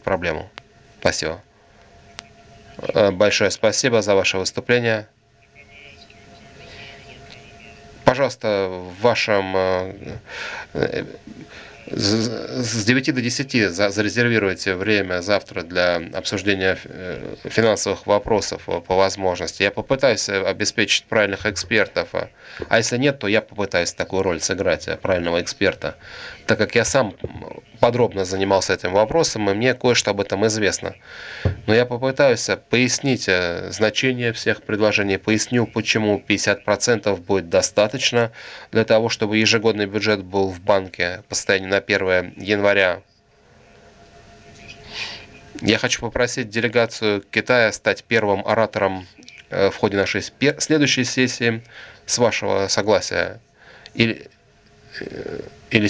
проблему. Спасибо. Большое спасибо за ваше выступление. Пожалуйста, в вашем с 9 до 10 зарезервируйте время завтра для обсуждения финансовых вопросов по возможности. Я попытаюсь обеспечить правильных экспертов. А если нет, то я попытаюсь такую роль сыграть правильного эксперта, так как я сам подробно занимался этим вопросом, и мне кое-что об этом известно. Но я попытаюсь пояснить значение всех предложений, поясню, почему 50% будет достаточно для того, чтобы ежегодный бюджет был в банке по состоянию на 1 января. Я хочу попросить делегацию Китая стать первым оратором в ходе нашей следующей сессии, с вашего согласия. Или